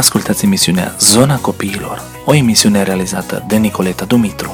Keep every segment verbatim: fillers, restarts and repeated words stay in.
ascultați emisiunea Zona Copiilor, o emisiune realizată de Nicoleta Dumitru.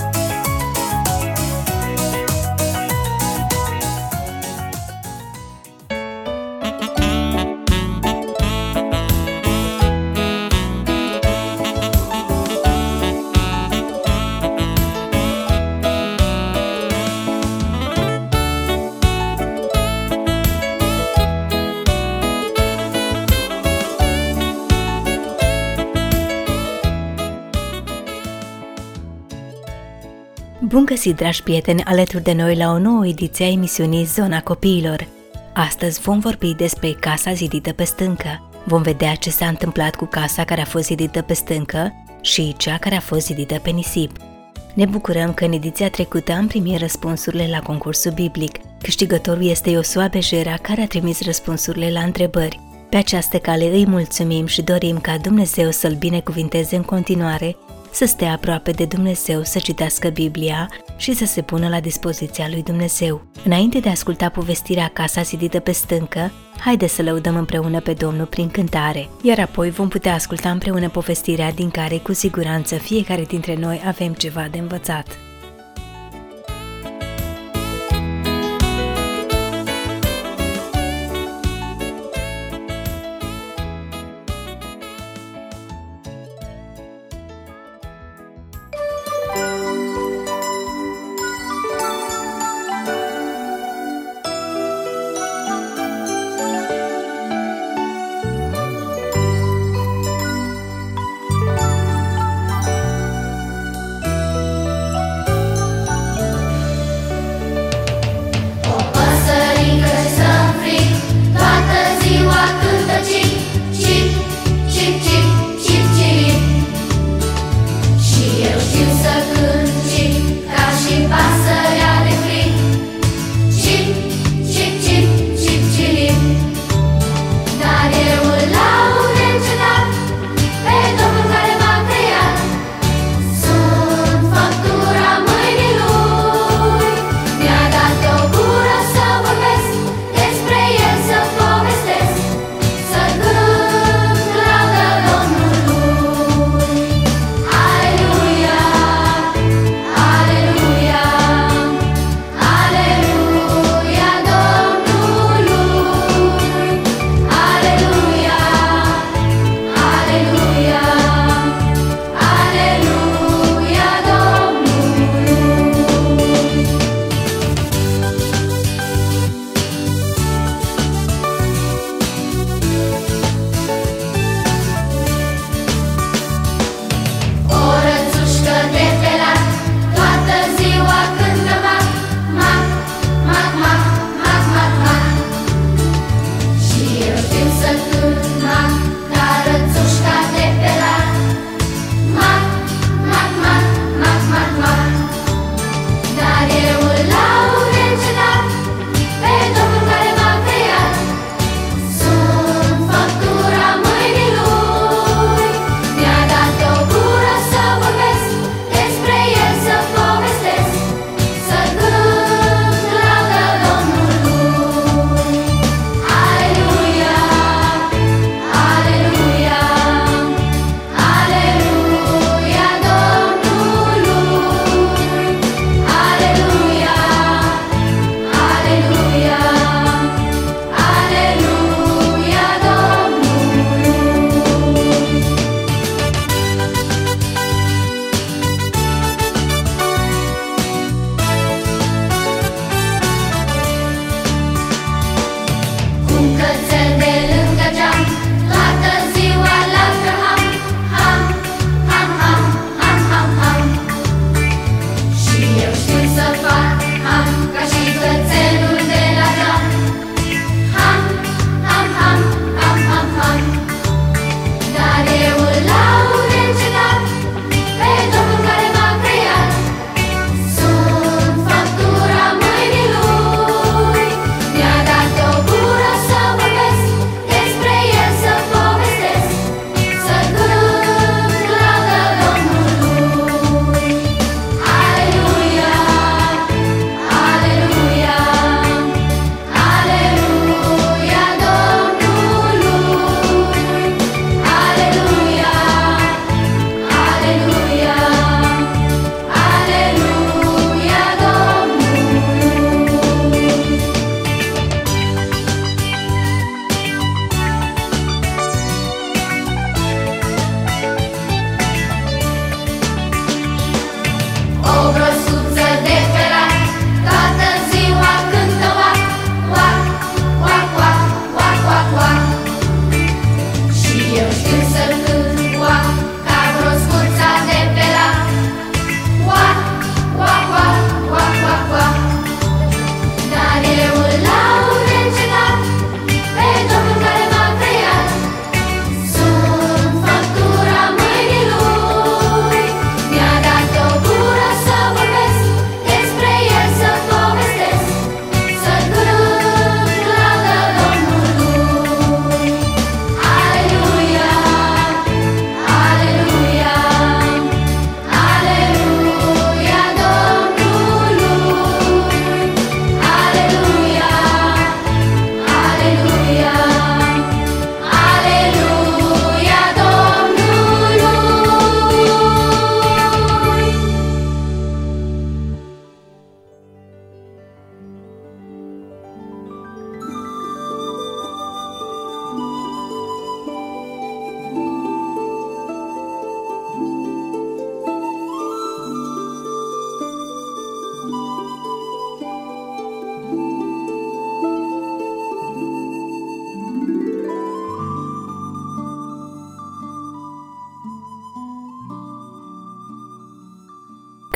Bun găsit, dragi prieteni, alături de noi la o nouă ediție a emisiunii Zona Copiilor. Astăzi vom vorbi despre casa zidită pe stâncă. Vom vedea ce s-a întâmplat cu casa care a fost zidită pe stâncă și cea care a fost zidită pe nisip. Ne bucurăm că în ediția trecută am primit răspunsurile la concursul biblic. Câștigătorul este Iosua Bejera, care a trimis răspunsurile la întrebări. Pe această cale îi mulțumim și dorim ca Dumnezeu să-l binecuvinteze în continuare, să stea aproape de Dumnezeu, să citească Biblia și să se pună la dispoziția lui Dumnezeu. Înainte de a asculta povestirea Casa zidită pe stâncă, haide să lăudăm împreună pe Domnul prin cântare, iar apoi vom putea asculta împreună povestirea din care cu siguranță fiecare dintre noi avem ceva de învățat.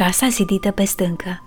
Casa zidită pe stâncă.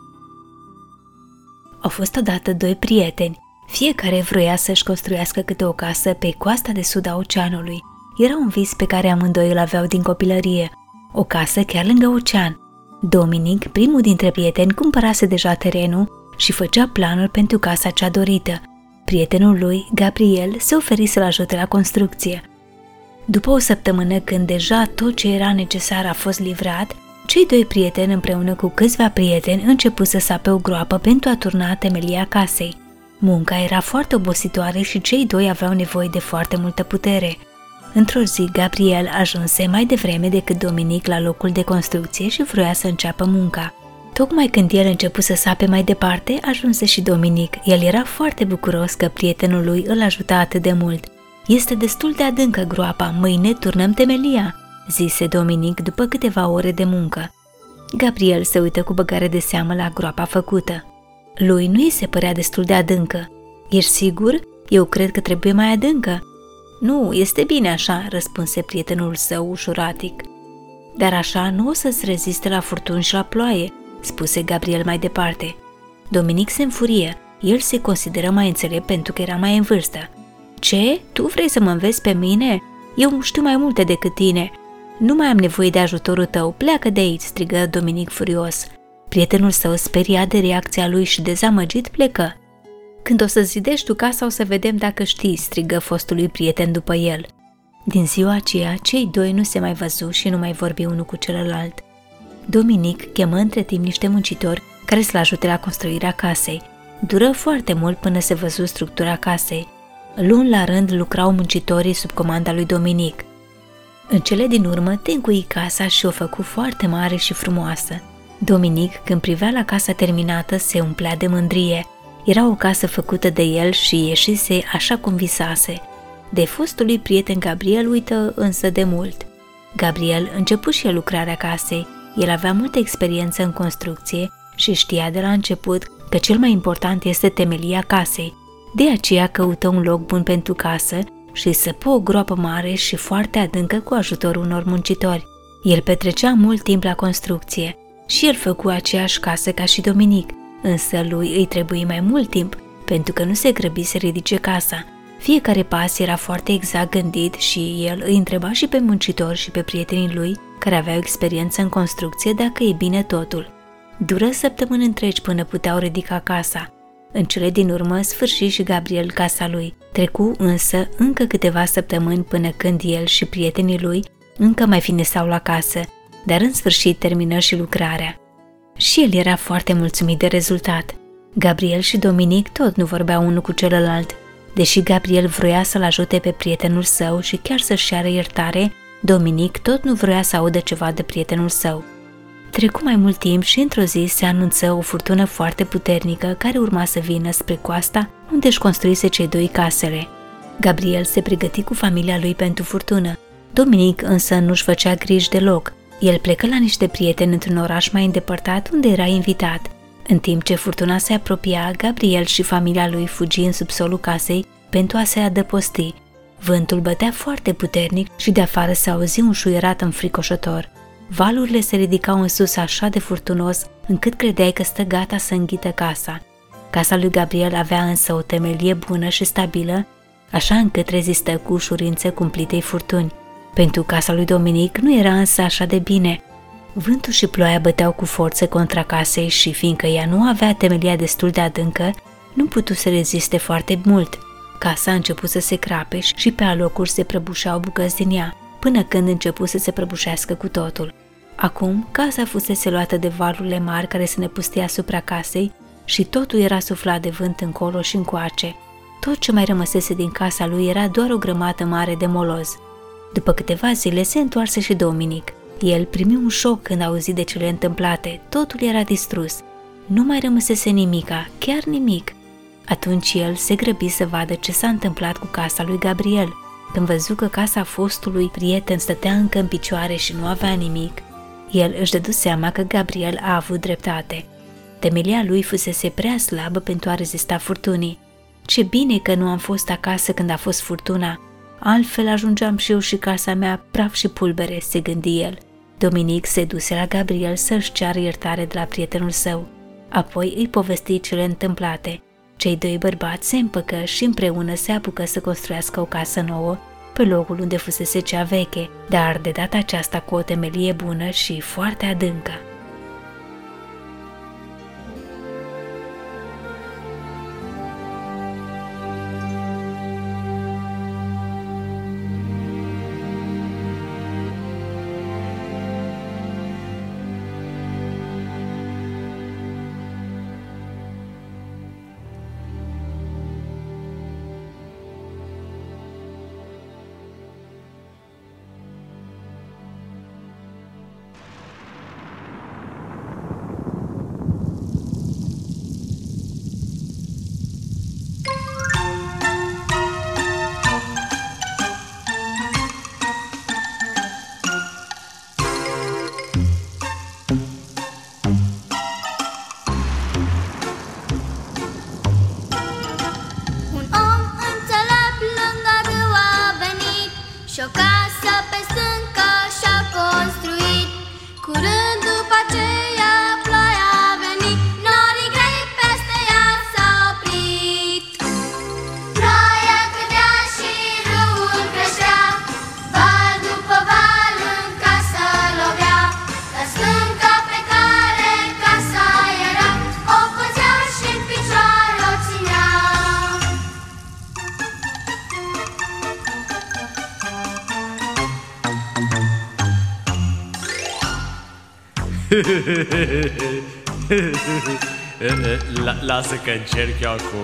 Au fost odată doi prieteni. Fiecare vroia să-și construiască câte o casă pe coasta de sud a oceanului. Era un vis pe care amândoi îl aveau din copilărie, o casă chiar lângă ocean. Dominic, primul dintre prieteni, cumpărase deja terenul și făcea planuri pentru casa cea dorită. Prietenul lui, Gabriel, se oferi să-l ajute la construcție. După o săptămână, când deja tot ce era necesar a fost livrat, cei doi prieteni împreună cu câțiva prieteni începu să sape o groapă pentru a turna temelia casei. Munca era foarte obositoare și cei doi aveau nevoie de foarte multă putere. Într-o zi, Gabriel ajunse mai devreme decât Dominic la locul de construcție și vroia să înceapă munca. Tocmai când el începu să sape mai departe, ajunse și Dominic. El era foarte bucuros că prietenul lui îl ajuta atât de mult. Este destul de adâncă groapa, mâine turnăm temelia, zise Dominic după câteva ore de muncă. Gabriel se uită cu băgare de seamă la groapa făcută. Lui nu îi se părea destul de adâncă. Ești sigur? Eu cred că trebuie mai adâncă. Nu, este bine așa, răspunse prietenul său ușuratic. Dar așa nu o să-ți reziste la furtuni și la ploaie, spuse Gabriel mai departe. Dominic se înfurie. El se consideră mai înțelept pentru că era mai în vârstă. Ce? Tu vrei să mă înveți pe mine? Eu știu mai multe decât tine. Nu mai am nevoie de ajutorul tău, pleacă de aici, strigă Dominic furios. Prietenul său, speriat de reacția lui și dezamăgit, plecă. Când o să zidești tu casa, o să vedem dacă știi, strigă fostului prieten după el. Din ziua aceea, cei doi nu se mai văzu și nu mai vorbi unul cu celălalt. Dominic chemă între timp niște muncitori care să-l ajute la construirea casei. Dură foarte mult până se văzu structura casei. Luni la rând lucrau muncitorii sub comanda lui Dominic. În cele din urmă, tâncui casa și o făcu foarte mare și frumoasă. Dominic, când privea la casa terminată, se umplea de mândrie. Era o casă făcută de el și ieșise așa cum visase. De fostul lui prieten Gabriel uită însă de mult. Gabriel începu și el lucrarea casei. El avea multă experiență în construcție și știa de la început că cel mai important este temelia casei. De aceea căută un loc bun pentru casă și săpă o groapă mare și foarte adâncă cu ajutorul unor muncitori. El petrecea mult timp la construcție și el făcu aceeași casă ca și Dominic, însă lui îi trebuie mai mult timp pentru că nu se grăbi să ridice casa. Fiecare pas era foarte exact gândit și el îi întreba și pe muncitori și pe prietenii lui care aveau experiență în construcție dacă e bine totul. Dură săptămâni întregi până puteau ridica casa. În cele din urmă sfârși și Gabriel casa lui. Trecu însă încă câteva săptămâni până când el și prietenii lui încă mai fineseau la casă, dar în sfârșit termină și lucrarea. Și el era foarte mulțumit de rezultat. Gabriel și Dominic tot nu vorbeau unul cu celălalt. Deși Gabriel vroia să-l ajute pe prietenul său și chiar să-și ceară iertare, Dominic tot nu vroia să audă ceva de prietenul său. Trecu mai mult timp și într-o zi se anunță o furtună foarte puternică care urma să vină spre coasta unde își construise cei doi casele. Gabriel se pregăti cu familia lui pentru furtună. Dominic însă nu-și făcea griji deloc. El plecă la niște prieteni într-un oraș mai îndepărtat unde era invitat. În timp ce furtuna se apropia, Gabriel și familia lui fugi în subsolul casei pentru a se adăposti. Vântul bătea foarte puternic și de afară se auzi un șuierat înfricoșător. Valurile se ridicau în sus așa de furtunos, încât credeai că stă gata să înghită casa. Casa lui Gabriel avea însă o temelie bună și stabilă, așa încât rezistă cu ușurință cumplitei furtuni. Pentru casa lui Dominic nu era însă așa de bine. Vântul și ploaia băteau cu forță contra casei și, fiindcă ea nu avea temelia destul de adâncă, nu putu să reziste foarte mult. Casa a început să se crape și pe alocuri se prăbușeau bucăți din ea, până când începu să se prăbușească cu totul. Acum, casa fusese luată de valurile mari care se năpustia asupra casei și totul era suflat de vânt încolo și încoace. Tot ce mai rămăsese din casa lui era doar o grămadă mare de moloz. După câteva zile se întoarse și Dominic. El primi un șoc când auzi de cele întâmplate, totul era distrus. Nu mai rămăsese nimica, chiar nimic. Atunci el se grăbi să vadă ce s-a întâmplat cu casa lui Gabriel. Când văzu că casa fostului prieten stătea încă în picioare și nu avea nimic, el își dădu seama că Gabriel a avut dreptate. Temelia lui fusese prea slabă pentru a rezista furtunii. Ce bine că nu am fost acasă când a fost furtuna, altfel ajungeam și eu și casa mea praf și pulbere, se gândi el. Dominic se duse la Gabriel să-și ceară iertare de la prietenul său. Apoi îi povesti cele întâmplate. Cei doi bărbați se împăcă și împreună se apucă să construiască o casă nouă pe locul unde fusese cea veche, dar de data aceasta cu o temelie bună și foarte adâncă. Și o casă pe stâncă și-a construit. Curând după aceea ploaia a venit, norii grei peste ea s-au oprit. Ploaia cădea și râul creștea, val după val în casă lovea. La stânca pe care casa era, o păzea și în picioare o ținea. Lasă că încerc eu acum.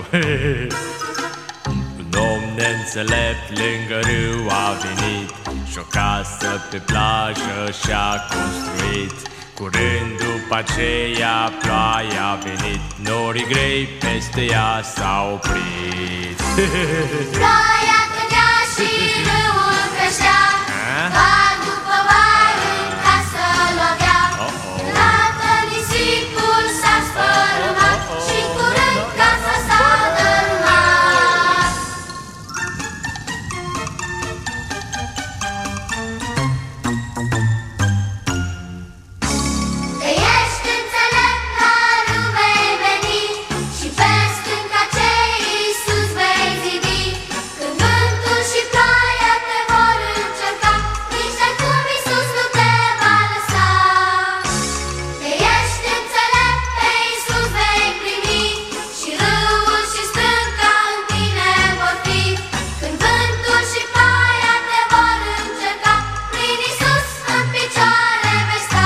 Un om neînțelept lângă râu a venit și o casă pe plajă și-a construit. Curând după aceea ploaia a venit, norii grei peste ea s-au oprit. Ploaia cădea și râul creștea, val după val în casă lovea. Odată nisipul s-a sfărâmat și curând casa s-a dărâmat. Că ești înțelept, la râu vei veni și pe stânca ce Iisus vei zidi. Când vântul și ploaia te vor încerca, nici de cum Iisus nu te va lăsa. Că ești înțelept, pe Iisus vei primi și râul și stânca în tine vor fi. Când vântul și ploaia te vor încerca, prin Iisus în picioare vei sta.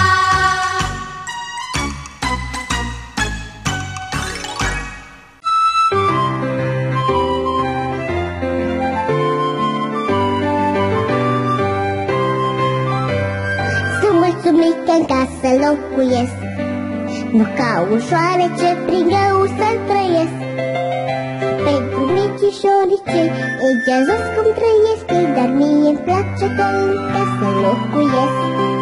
Sunt mulțumit că în casă locuiesc, nu ca ușoare ce prin greu să trăiesc. Pentru micișorii cei îngeazos cum trăiesc ei, dar mie-mi place că în casă locuiesc.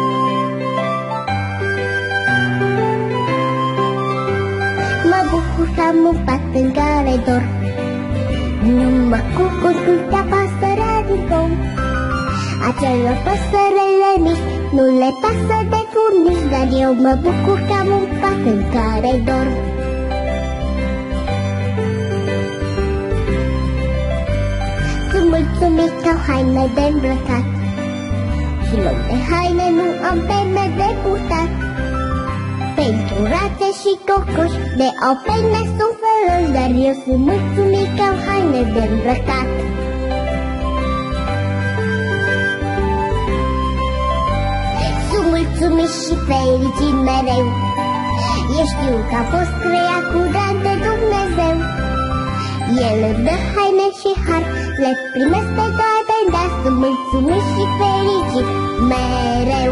Mă bucur că am un pat în care dorm, nu mă cucur câtea pasărea din pom. Acelor păsărele mici nu le pasă de furnici, dar eu mă bucur că am un pat în care dorm. Sunt mulțumit că au haine de îmbrăcat și loc de haine nu am pene de purtat. Pentru rațe și cocoși de au pene sunt fărăși, dar eu sunt mulțumit că au haine de îmbrăcat. Mulțumit și fericit mereu, eu știu că am fost creat cu dar de Dumnezeu. El îmi dă haine și har, le primesc pe toate, dar sunt mulțumit și fericit mereu.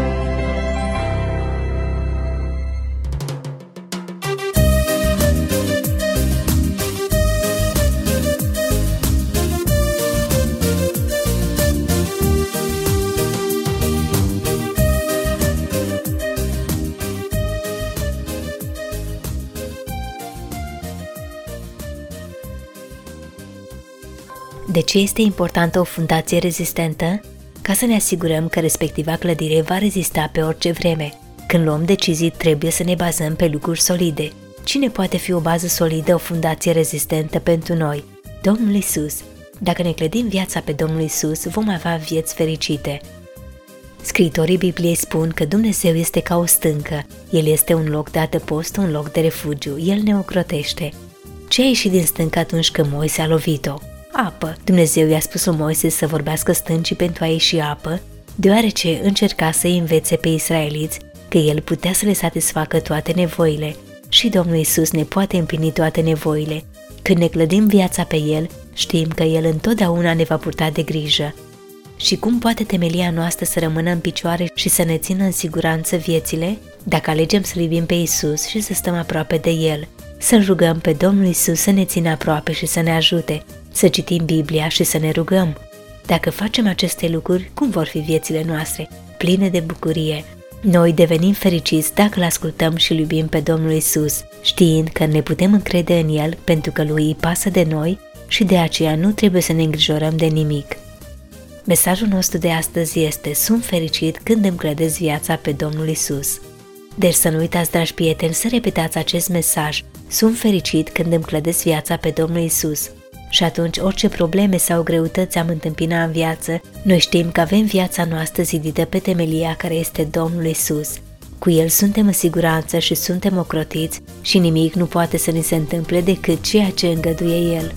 De ce este importantă o fundație rezistentă? ca să ne asigurăm că respectiva clădire va rezista pe orice vreme. Când luăm decizii, trebuie să ne bazăm pe lucruri solide. Cine poate fi o bază solidă, o fundație rezistentă pentru noi? Domnul Isus. Dacă ne clădim viața pe Domnul Isus, vom avea vieți fericite. Scriitorii Bibliei spun că Dumnezeu este ca o stâncă. El este un loc de adăpost, un loc de refugiu. El ne ocrotește. Ce a ieșit din stâncă atunci când Moise a lovit-o? Apă. Dumnezeu i-a spus lui Moise să vorbească stâncii pentru a ieși apă, deoarece încerca să-i învețe pe israeliți că el putea să le satisfacă toate nevoile. Și Domnul Isus ne poate împlini toate nevoile. Când ne clădim viața pe El, știm că El întotdeauna ne va purta de grijă. Și cum poate temelia noastră să rămână în picioare și să ne țină în siguranță viețile? Dacă alegem să-L iubim pe Isus și să stăm aproape de El, să-L rugăm pe Domnul Isus să ne țină aproape și să ne ajute, să citim Biblia și să ne rugăm. Dacă facem aceste lucruri, cum vor fi viețile noastre? Pline de bucurie. Noi devenim fericiți dacă îl ascultăm și îl iubim pe Domnul Isus, știind că ne putem încrede în El pentru că Lui îi pasă de noi și de aceea nu trebuie să ne îngrijorăm de nimic. Mesajul nostru de astăzi este: sunt fericit când îmi clădesc viața pe Domnul Isus. Deci să nu uitați, dragi prieteni, să repetați acest mesaj: sunt fericit când îmi clădesc viața pe Domnul Isus. Și atunci, orice probleme sau greutăți am întâmpinat în viață, noi știm că avem viața noastră zidită pe temelia care este Domnul Isus. Cu El suntem în siguranță și suntem ocrotiți și nimic nu poate să ni se întâmple decât ceea ce îngăduie El.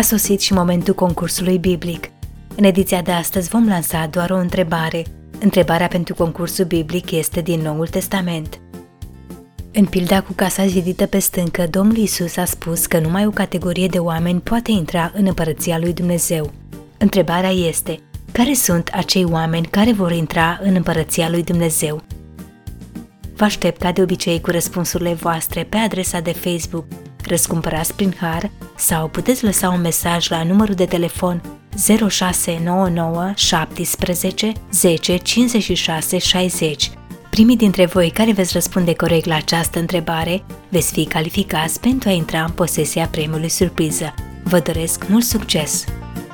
A sosit și momentul concursului biblic. În ediția de astăzi vom lansa doar o întrebare. Întrebarea pentru concursul biblic este din Noul Testament. În pilda cu casa zidită pe stâncă, Domnul Iisus a spus că numai o categorie de oameni poate intra în împărăția lui Dumnezeu. Întrebarea este, care sunt acei oameni care vor intra în împărăția lui Dumnezeu? Vă aștept ca de obicei cu răspunsurile voastre pe adresa de Facebook Răscumpărați prin Har sau puteți lăsa un mesaj la numărul de telefon zero șase nouă nouă șaptesprezece zece cincizeci și șase șaizeci. Primii dintre voi care veți răspunde corect la această întrebare veți fi calificați pentru a intra în posesia premiului surpriză. Vă doresc mult succes!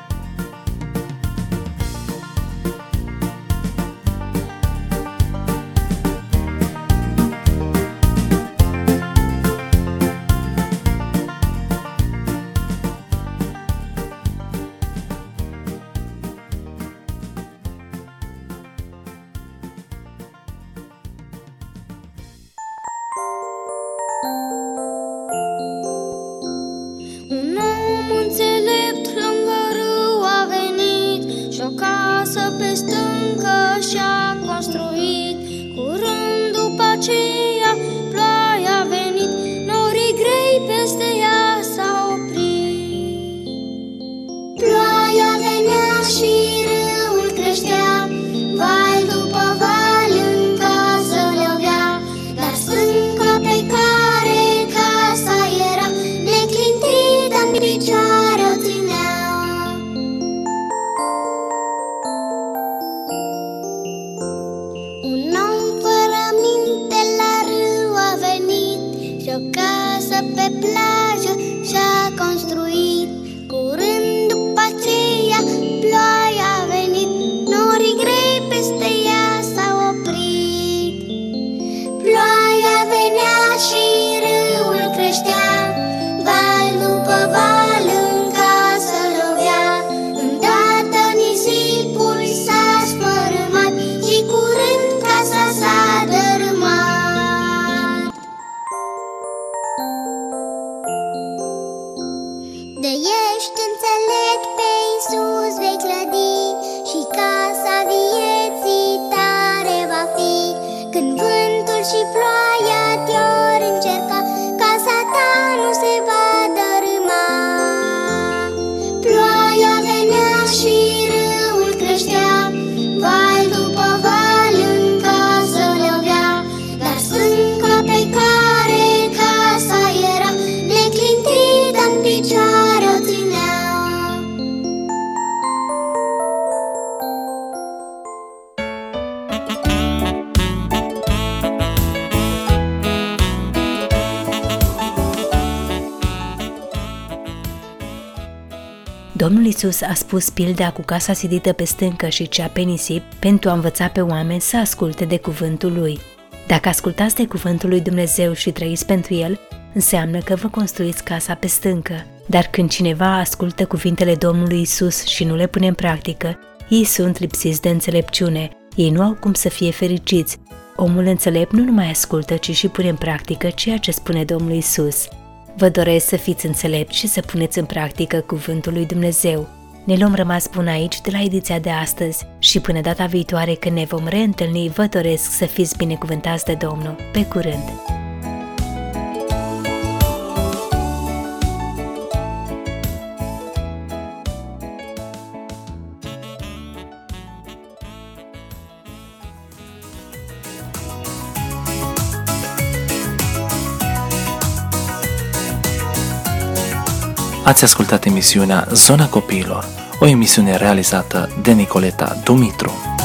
Un om înțelept lângă râu a venit și o casă pe stâncă și-a construit. Curând după aceea ploaia a venit, norii grei peste ea s-au oprit. Ploaia venea și râul creștea, val după val în casă lovea, dar stânca pe care casa era neclintită în picioare o ținea. Un om fără minte la râu a venit și o casă pe plajă și-a construit. Curând după aceea ploaia a venit, norii grei peste ea s-au oprit. Ploaia venea și râul creștea, val după val în casă lovea. Îndată nisipul s-a sfărâmat și curând casa s-a dărâmat. De ești înțelept pe Iisus vei clădi și casa vieții tare va fi. Când vântul și ploaia te-or încerca, casa ta nu se va dărâma. Ploaia venea și râul creștea, val după val în casă lovea, dar stânca pe care casa era neclintită în picioare o ținea. Domnul Iisus a spus pilda cu casa zidită pe stâncă și cea pe nisip pentru a învăța pe oameni să asculte de cuvântul Lui. Dacă ascultați de cuvântul lui Dumnezeu și trăiți pentru El, înseamnă că vă construiți casa pe stâncă. Dar când cineva ascultă cuvintele Domnului Iisus și nu le pune în practică, ei sunt lipsiți de înțelepciune, ei nu au cum să fie fericiți. Omul înțelept nu numai ascultă, ci și pune în practică ceea ce spune Domnul Iisus. Vă doresc să fiți înțelepți și să puneți în practică cuvântul lui Dumnezeu. Ne luăm rămas bun aici de la ediția de astăzi și până data viitoare când ne vom reîntâlni, vă doresc să fiți binecuvântați de Domnul. Pe curând! Ați ascultat emisiunea Zona Copiilor, o emisiune realizată de Nicoleta Dumitru.